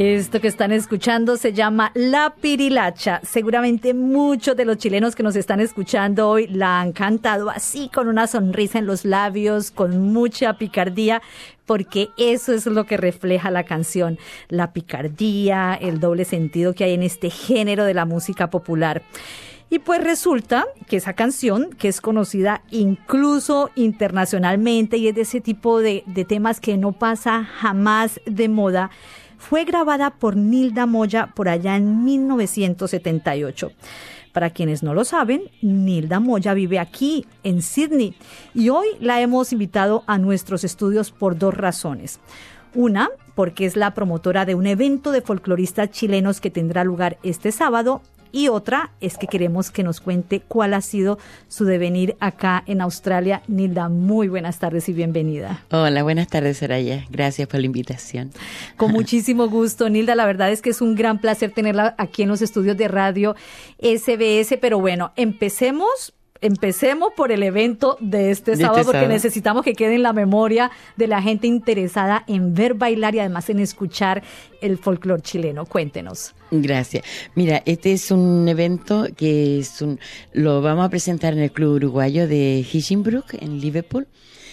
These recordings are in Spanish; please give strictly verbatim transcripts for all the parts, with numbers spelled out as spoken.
Esto que están escuchando se llama La Pirilacha. Seguramente muchos de los chilenos que nos están escuchando hoy la han cantado así, con una sonrisa en los labios, con mucha picardía, porque eso es lo que refleja la canción, la picardía, el doble sentido que hay en este género de la música popular. Y pues resulta que esa canción, que es conocida incluso internacionalmente y es de ese tipo de, de temas que no pasa jamás de moda, fue grabada por Nilda Moya por allá en mil novecientos setenta y ocho. Para quienes no lo saben, Nilda Moya vive aquí, en Sydney, y hoy la hemos invitado a nuestros estudios por dos razones. Una, porque es la promotora de un evento de folcloristas chilenos que tendrá lugar este sábado, y otra es que queremos que nos cuente cuál ha sido su devenir acá en Australia. Nilda, muy buenas tardes y bienvenida. Hola, buenas tardes, Soraya. Gracias por la invitación. Con muchísimo gusto, Nilda. La verdad es que es un gran placer tenerla aquí en los estudios de radio S B S. Pero bueno, empecemos... Empecemos por el evento de este de sábado, este porque sábado. necesitamos que quede en la memoria de la gente interesada en ver bailar y además en escuchar el folclore chileno. Cuéntenos. Gracias. Mira, este es un evento que es un, lo vamos a presentar en el Club Uruguayo de Hinchinbrook, en Liverpool,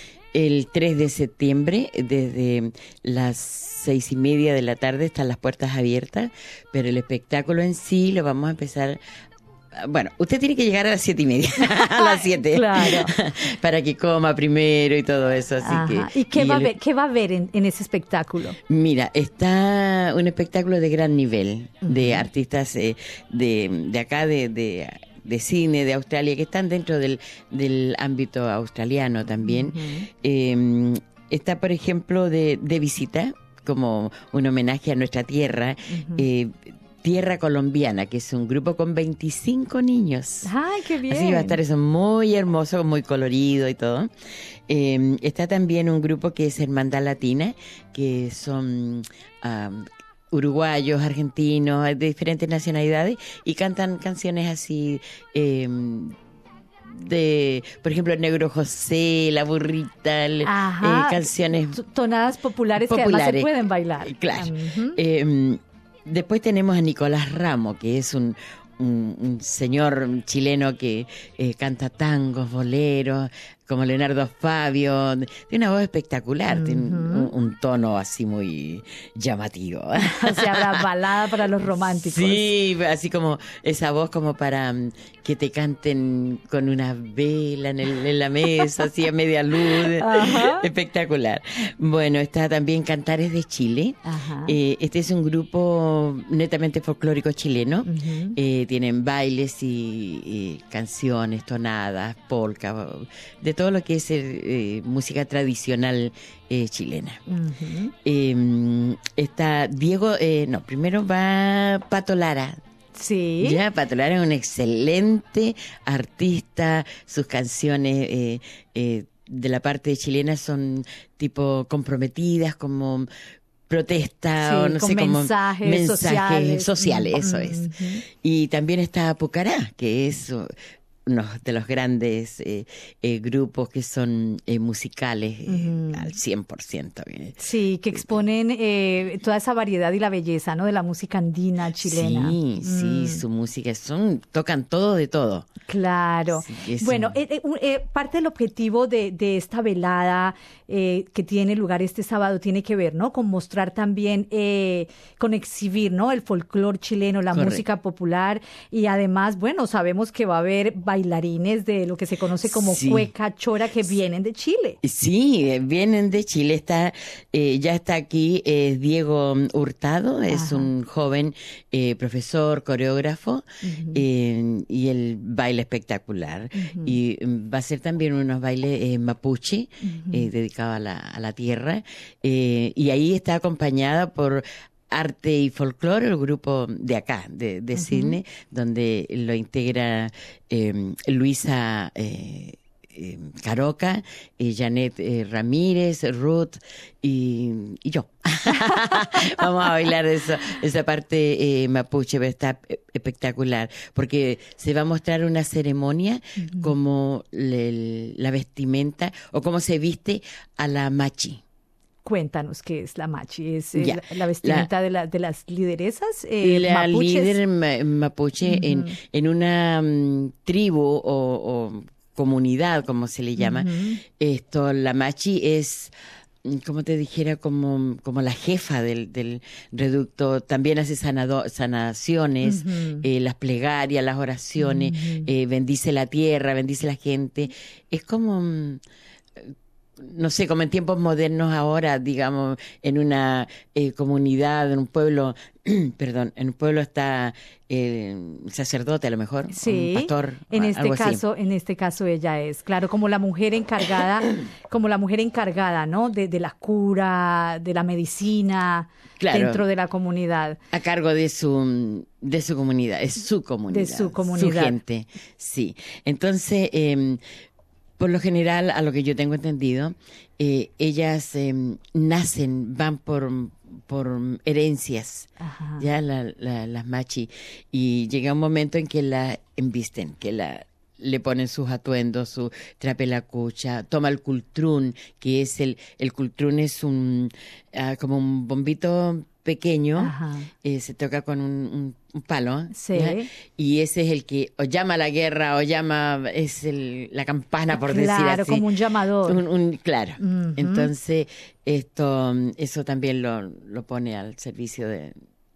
el tres de septiembre, desde las seis y media de la tarde están las puertas abiertas, pero el espectáculo en sí lo vamos a empezar. Bueno, usted tiene que llegar a las siete y media, a las siete, claro, para que coma primero y todo eso. Así Ajá. que, ¿Y qué, y va, el, a ver, qué va a ver en, en ese espectáculo? Mira, está un espectáculo de gran nivel, uh-huh. de artistas eh, de, de acá, de, de, de cine, de Australia, que están dentro del, del ámbito australiano también. Uh-huh. Eh, está, por ejemplo, de, de visita, como un homenaje a nuestra tierra, uh-huh. eh, Tierra Colombiana, que es un grupo con veinticinco niños. ¡Ay, qué bien! Así que va a estar eso muy hermoso, muy colorido y todo. Eh, está también un grupo que es Hermandad Latina, que son um, uruguayos, argentinos, de diferentes nacionalidades, y cantan canciones así... Eh, de, por ejemplo, Negro José, La Burrita, eh, canciones... Tonadas populares, populares que además se pueden bailar. Claro. Uh-huh. Eh, Después tenemos a Nicolás Ramo, que es un, un, un señor chileno que eh, canta tangos, boleros, como Leonardo Fabio, tiene una voz espectacular, uh-huh. tiene un, un tono así muy llamativo. O sea, la balada para los románticos. Sí, así como esa voz como para um, que te canten con una vela en, el, en la mesa, así a media luz. Ajá. Espectacular. Bueno, está también Cantares de Chile. Eh, este es un grupo netamente folclórico chileno. Uh-huh. Eh, tienen bailes y, y canciones, tonadas, polka, de todo lo que es eh, música tradicional eh, chilena. Uh-huh. Eh, está Diego, eh, no, primero va Pato Lara. Sí. Ya, Pato Lara es un excelente artista, sus canciones eh, eh, de la parte chilena son tipo comprometidas, como protesta, sí, o no sé, como mensajes, mensajes sociales, sociales, eso uh-huh. es. Y también está Pucará, que es uno de los grandes eh, eh, grupos que son eh, musicales eh, uh-huh. al cien por ciento. Sí, que exponen eh, toda esa variedad y la belleza, ¿no?, de la música andina chilena. Sí, mm. sí, su música, son tocan todo de todo. Claro. Sí, bueno, un... eh, eh, parte del objetivo de, de esta velada eh, que tiene lugar este sábado tiene que ver, ¿no?, con mostrar también, eh, con exhibir, ¿no?, el folclore chileno, la Correcto. música popular, y además, bueno, sabemos que va a haber bailarines de lo que se conoce como sí. cueca chora que vienen de Chile. Sí, vienen de Chile. Está, eh, ya está aquí eh, Diego Hurtado, es Ajá. un joven eh, profesor, coreógrafo, uh-huh. eh, y él baila espectacular. Uh-huh. Y va a ser también unos bailes eh, mapuche, uh-huh. eh, dedicados a la, a la tierra. Eh, y ahí está acompañada por Arte y Folclore, el grupo de acá, de, de uh-huh. Sydney, donde lo integra eh, Luisa eh, eh, Caroca, eh, Janet eh, Ramírez, Ruth y, y yo. Vamos a bailar eso, esa parte eh, mapuche, va a estar espectacular, porque se va a mostrar una ceremonia uh-huh. como le, la vestimenta o cómo se viste a la machi. Cuéntanos qué es la machi. ¿Es eh, Ya. la, la vestimenta La- de, la, de las lideresas eh, La mapuches? líder ma- mapuche en, en una mm, tribu o, o comunidad, como se le llama, Ujú. esto, la machi es, mm, como te dijera, como, como la jefa del, del reducto. También hace sanado- sanaciones, Ujú. eh, las plegarias, las oraciones, Ujú. eh, bendice la tierra, bendice la gente. Es como... mm, no sé, como en tiempos modernos ahora, digamos, en una eh, comunidad, en un pueblo, perdón, en un pueblo está eh, el sacerdote a lo mejor, un Sí, pastor, en a- este algo así. caso, en este caso ella es, claro, como la mujer encargada, como la mujer encargada, ¿no? De, de la cura, de la medicina Claro. dentro de la comunidad. A cargo de su de su comunidad, es su comunidad, su comunidad. gente, sí. Entonces, eh, por lo general, a lo que yo tengo entendido, eh, ellas eh, nacen, van por por herencias, Ajá. ya la- la- las machi, y llega un momento en que la embisten, que la le ponen sus atuendos, su trapelacucha, toma el cultrún, que es el, el cultrún es un, ah, como un bombito pequeño, Ajá. eh, se toca con un, un- un palo, Sí. ¿ya? Y ese es el que o llama a la guerra o llama, es el, la campana, por decir así. Claro, como un llamador. Un- un- claro. Ujú. Entonces, esto, eso también lo, lo pone al servicio de,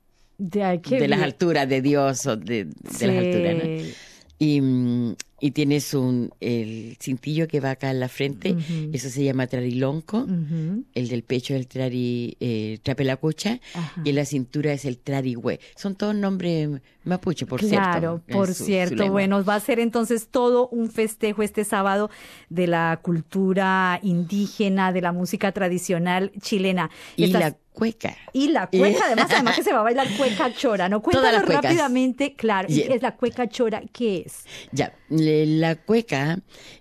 De, ay, qué de las bien. alturas de Dios o de, de Sí. las alturas, ¿no? Y, mm, y tienes un, el cintillo que va acá en la frente, Ujú. eso se llama trarilonco, Ujú. el del pecho es el trari, eh, trapelacucha, Ajá. y en la cintura es el trarigüe. Son todos nombres mapuche, por Claro, cierto. en por su- su cierto. lengua. Bueno, va a ser entonces todo un festejo este sábado de la cultura indígena, de la música tradicional chilena. Y Estás- la cueca. y la cueca, además, además que se va a bailar cueca chora, ¿no? Todas las Cuéntanos cuecas. rápidamente, claro, Yeah. es la cueca chora, ¿qué es? Ya, le- la cueca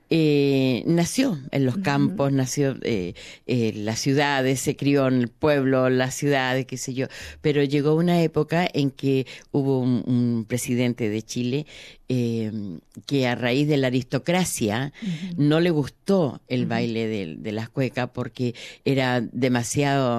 eh, nació en los campos, nació eh, eh, en las ciudades, se crió en el pueblo, las ciudades, qué sé yo, pero llegó una época en que hubo un, un presidente de Chile eh, que a raíz de la aristocracia no le gustó el baile de, de las cuecas porque era demasiado...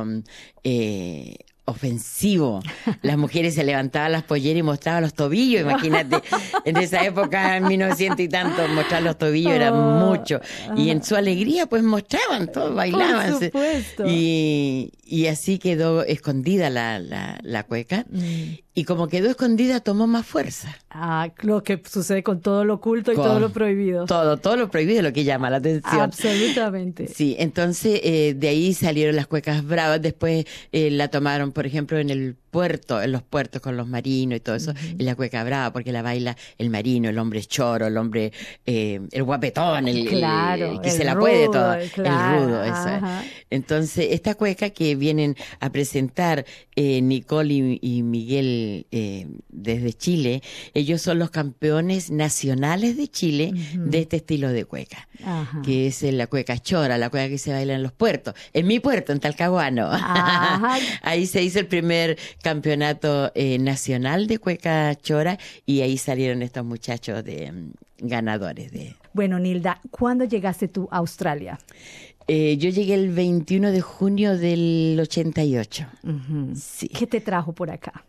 eh, ofensivo. Las mujeres se levantaban las polleras y mostraban los tobillos, imagínate. En esa época, en mil novecientos y tanto, mostrar los tobillos era Oh, mucho. Y en su alegría, pues mostraban, todos bailaban. Por supuesto. Y, y así quedó escondida la, la, la cueca. Y como quedó escondida, tomó más fuerza. Ah, lo que sucede con todo lo oculto y Con todo lo prohibido. Todo, todo lo prohibido es lo que llama la atención. Absolutamente. Sí, entonces eh, de ahí salieron las cuecas bravas, después eh, la tomaron, por ejemplo, en el puerto, en los puertos con los marinos y todo eso, y la cueca brava, porque la baila el marino, el hombre choro, el hombre, eh, el guapetón, el, el- Claro, el que el se la puede rudo, todo, claro, el rudo, eso. ajá. Entonces, esta cueca que vienen a presentar eh, Nicole y, y Miguel eh, desde Chile, ellos son los campeones nacionales de Chile de este estilo de cueca. Ajá. Que es la cueca chora, la cueca que se baila en los puertos. En mi puerto, en Talcahuano. Ajá. Ahí se hizo el primer campeonato eh, nacional de cueca chora y ahí salieron estos muchachos de mm, ganadores de... Bueno, Nilda, ¿cuándo llegaste tú a Australia? Eh, yo llegué el veintiuno de junio del ochenta y ocho. Sí. ¿Qué te trajo por acá?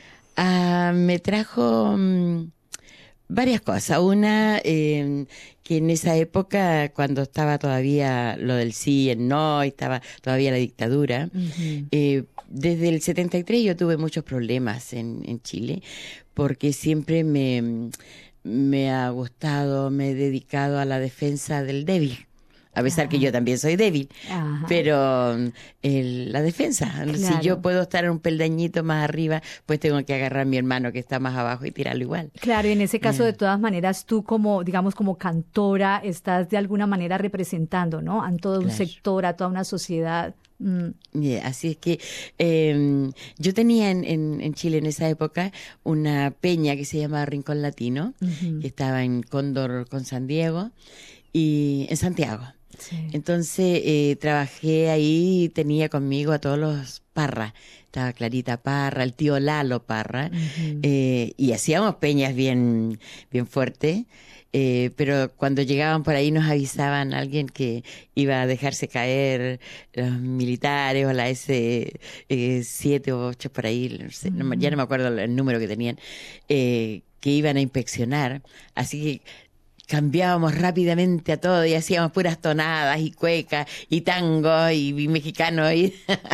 Ah, me trajo mm, varias cosas. Una, eh, que en esa época, cuando estaba todavía lo del sí y el no, y estaba todavía la dictadura, eh, desde el setenta y tres yo tuve muchos problemas en, en Chile, porque siempre me, me ha gustado, me he dedicado a la defensa del débil. A pesar que yo también soy débil, Ajá. pero el- la defensa. Claro. Si yo puedo estar en un peldañito más arriba, pues tengo que agarrar a mi hermano que está más abajo y tirarlo igual. Claro, y en ese caso, de todas maneras, tú como, digamos, como cantora, estás de alguna manera representando, ¿no? A todo un Claro. sector, a toda una sociedad. Mm. Yeah, así es que eh, yo tenía en, en, en Chile en esa época una peña que se llama Rincón Latino, Ujú. que estaba en Cóndor con San Diego y en Santiago. Sí. Entonces eh, trabajé ahí, tenía conmigo a todos los Parra. Estaba Clarita Parra, el tío Lalo Parra, uh-huh. eh, y hacíamos peñas bien, bien fuertes. Eh, pero cuando llegaban por ahí nos avisaban a alguien que iba a dejarse caer los militares o la ese siete o ocho por ahí, no sé, uh-huh. no, ya no me acuerdo el número que tenían, eh, que iban a inspeccionar. Así que cambiábamos rápidamente a todo y hacíamos puras tonadas y cuecas y tango y, y mexicano y,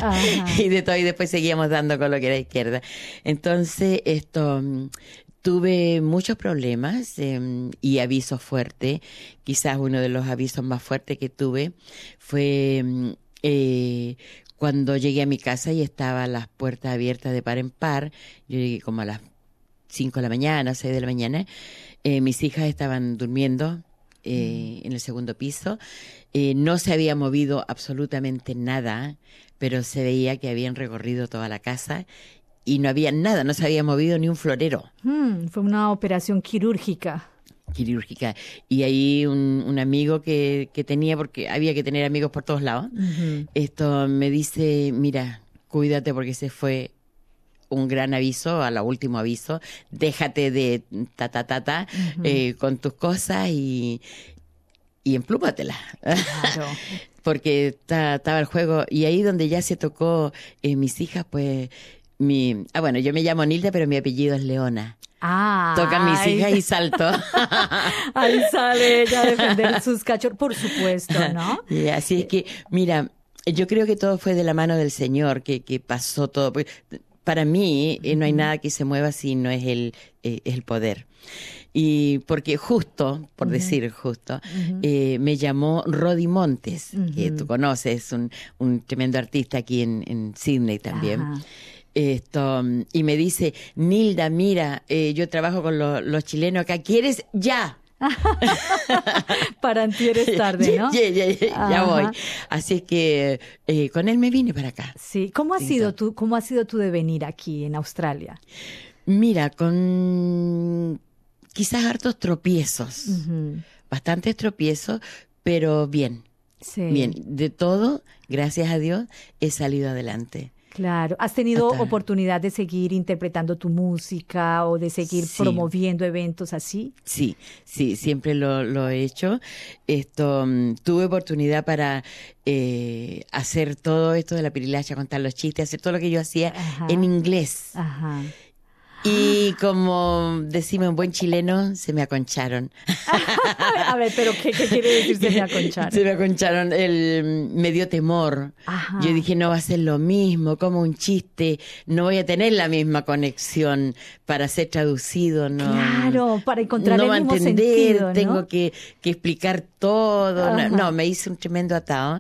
y de todo, y después seguíamos dando con lo que era izquierda. Entonces esto... Tuve muchos problemas eh, y avisos fuertes. Quizás uno de los avisos más fuertes que tuve fue eh, cuando llegué a mi casa y estaban las puertas abiertas de par en par. Yo llegué como a las cinco de la mañana, seis de la mañana. Eh, mis hijas estaban durmiendo eh, mm. en el segundo piso. Eh, no se había movido absolutamente nada, pero se veía que habían recorrido toda la casa. Y no había nada, no se había movido ni un florero. Hmm, fue una operación quirúrgica. Quirúrgica. Y ahí un, un amigo que, que tenía, porque había que tener amigos por todos lados, uh-huh. esto me dice, mira, cuídate porque se fue un gran aviso, a lo último aviso, déjate de ta, ta, ta, ta, uh-huh. eh, con tus cosas y, y emplúmatela. Claro. Porque estaba el juego. Y ahí donde ya se tocó eh, mis hijas, pues... Mi, ah, bueno, yo me llamo Nilda, pero mi apellido es Leona. Ah, tocan mis hijas y salto. Ahí sale ella a defender sus cachorros, por supuesto, ¿no? Y así es que, mira, yo creo que todo fue de la mano del Señor, que, que pasó todo. Para mí, eh, no hay nada que se mueva si no es el, eh, el poder. Y porque justo, por uh-huh. decir justo, uh-huh. eh, me llamó Rodi Montes, uh-huh. que tú conoces, un, un tremendo artista aquí en, en Sydney también. Uh-huh. Esto, y me dice, Nilda, mira, eh, yo trabajo con lo, los chilenos acá, ¿quieres? ¡Ya! Para antier es tarde, ¿no? Ya, ya, ya, ya voy. Así que eh, con él me vine para acá. Sí. ¿Cómo ha sí, sido tu, cómo ha sido tu devenir aquí en Australia? Mira, con quizás hartos tropiezos, uh-huh. bastantes tropiezos, pero bien. Sí. Bien, de todo, gracias a Dios, he salido adelante. Claro. ¿Has tenido Hasta... oportunidad de seguir interpretando tu música o de seguir sí. promoviendo eventos así? Sí, sí, siempre lo, lo he hecho. Esto, um, tuve oportunidad para eh, hacer todo esto de la pirilacha, contar los chistes, hacer todo lo que yo hacía Ajá. en inglés. Ajá. Y como decimos en buen chileno, se me aconcharon. A ver, pero ¿qué, qué quiere decir se me aconcharon? Se me aconcharon, el, me dio temor. Ajá. Yo dije, no va a ser lo mismo, como un chiste, no voy a tener la misma conexión para ser traducido. No, claro, para encontrar no el mismo entender, sentido, ¿no? Tengo que, que explicar todo. No, no, me hice un tremendo atado.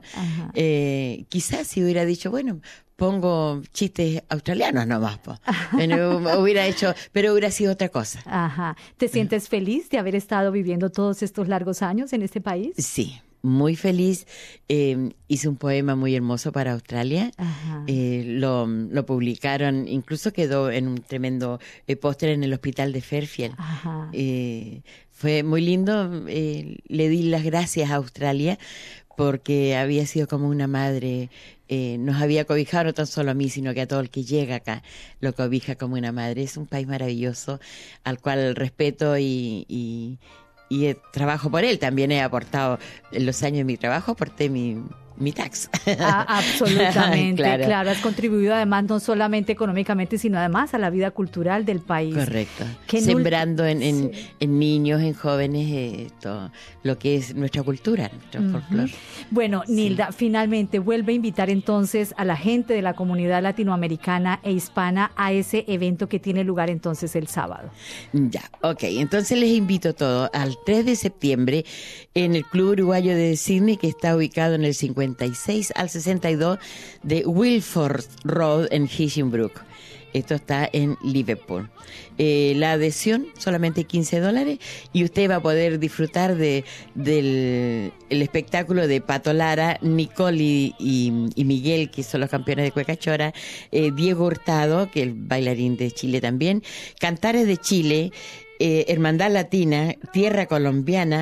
Eh, quizás si hubiera dicho, bueno... pongo chistes australianos nomás, po. Bueno, hubiera hecho, pero hubiera sido otra cosa. Ajá. ¿Te sientes feliz de haber estado viviendo todos estos largos años en este país? Sí, muy feliz. Eh, hice un poema muy hermoso para Australia. Eh, lo, lo publicaron, incluso quedó en un tremendo eh, póster en el hospital de Fairfield. Ajá. Eh, fue muy lindo. Eh, le di las gracias a Australia porque había sido como una madre. Eh, nos había cobijado no tan solo a mí, sino que a todo el que llega acá lo cobija como una madre. Es un país maravilloso al cual respeto y, y, y eh, trabajo por él. También he aportado, en los años de mi trabajo, aporté mi... mi tax. Ah, absolutamente, claro. claro. Has contribuido además no solamente económicamente, sino además a la vida cultural del país. Correcto. Sembrando en, en, sí. en niños, en jóvenes, esto, lo que es nuestra cultura, nuestro uh-huh. folclore. Bueno, sí. Nilda, finalmente vuelve a invitar entonces a la gente de la comunidad latinoamericana e hispana a ese evento que tiene lugar entonces el sábado. Ya, ok. Entonces les invito a todos al tres de septiembre en el Club Uruguayo de Sydney, que está ubicado en el cincuenta y seis al sesenta y dos de Wilford Road en Hinchinbrook. Esto está en Liverpool. Eh, la adhesión solamente quince dólares y usted va a poder disfrutar de del el espectáculo de Pato Lara, Nicole y, y, y Miguel, que son los campeones de cueca chora, eh, Diego Hurtado, que es el bailarín de Chile también, Cantares de Chile, eh, Hermandad Latina, Tierra Colombiana,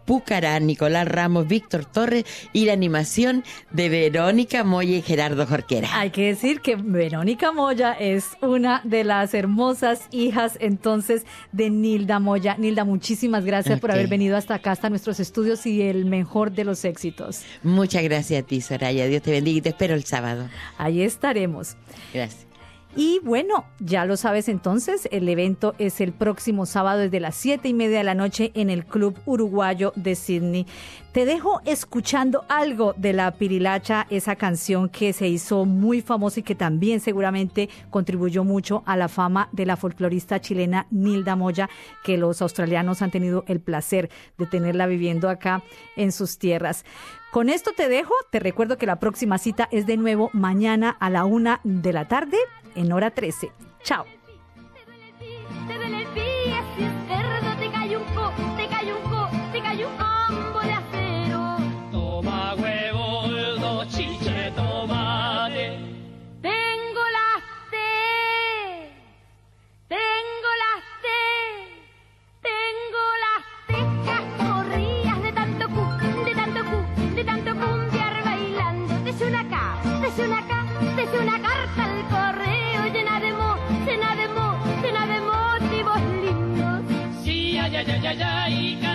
Pucará, Nicolás Ramos, Víctor Torres y la animación de Verónica Moya y Gerardo Jorquera. Hay que decir que Verónica Moya es una de las hermosas hijas entonces de Nilda Moya. Nilda, muchísimas gracias okay. por haber venido hasta acá, hasta nuestros estudios, y el mejor de los éxitos. Muchas gracias a ti, Soraya. Dios te bendiga y te espero el sábado. Ahí estaremos. Gracias. Y bueno, ya lo sabes entonces, el evento es el próximo sábado desde las siete y media de la noche en el Club Uruguayo de Sydney. Te dejo escuchando algo de La Pirilacha, esa canción que se hizo muy famosa y que también seguramente contribuyó mucho a la fama de la folclorista chilena Nilda Moya, que los australianos han tenido el placer de tenerla viviendo acá en sus tierras. Con esto te dejo, te recuerdo que la próxima cita es de nuevo mañana a la una de la tarde en hora trece. Chao. Te duele el pie, si es cerdo, te cae un co, te cae un co, te cae un combo de acero. Toma huevo, dos chiches, tomate. Tengo las té, tengo las té, tengo las tejas corridas de tanto cu, de tanto cu, de tanto cumbiar bailando. Desde una acá, desde una acá, desde una carta al correo llena de mo, llena de mo, llena de motivos lindos. Sí, ay, ay, ay, ay, ay.